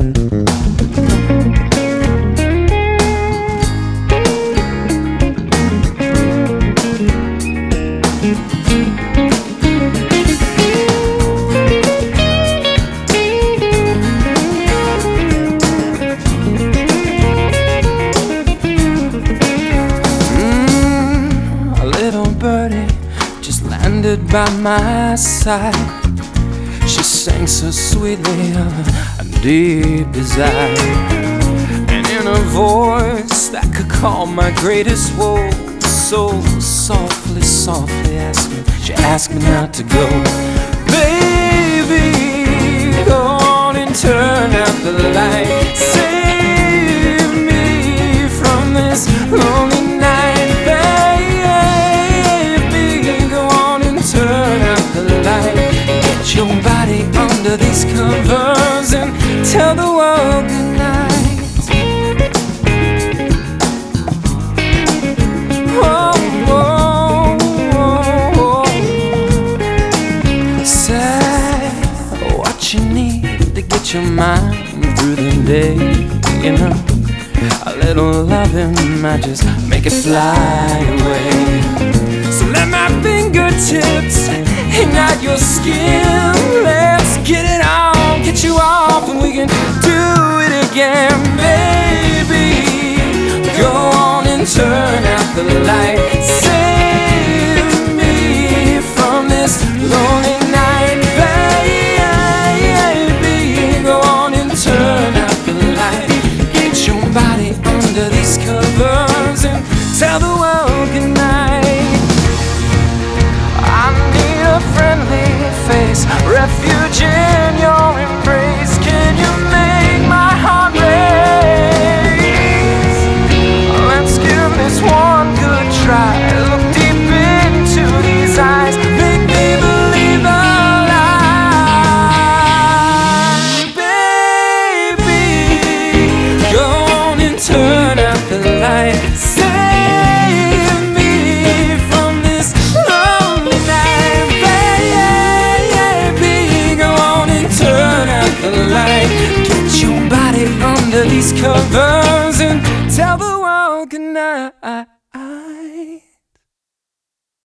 Birdie just landed by my side. She sang so sweetly of a deep desire, and in a voice that could calm my greatest woe, so softly, softly asking, she asked me not to go. Baby, go on and turn out the light. Save me from this lonely night. Get your body under these covers and tell the world goodnight. Oh, oh, oh, oh. Say what you need to get your mind through the day. You know, a little loving might just make it fly away. So let my fingertips ignite your skin. Let's get it on, get you off, and we can do it again. Baby, go on and turn out the light. Save me from this lonely night. Baby, go on and turn out the light. Get your body under these covers and tell the world goodnight. A friendly face, refuge in your embrace. Can you make my heart race? Let's give this one good try. Look deep into these eyes, make me believe alive. Baby, go on and turn out the light. Save me from this lonely night. Get your body under these covers and tell the world goodnight.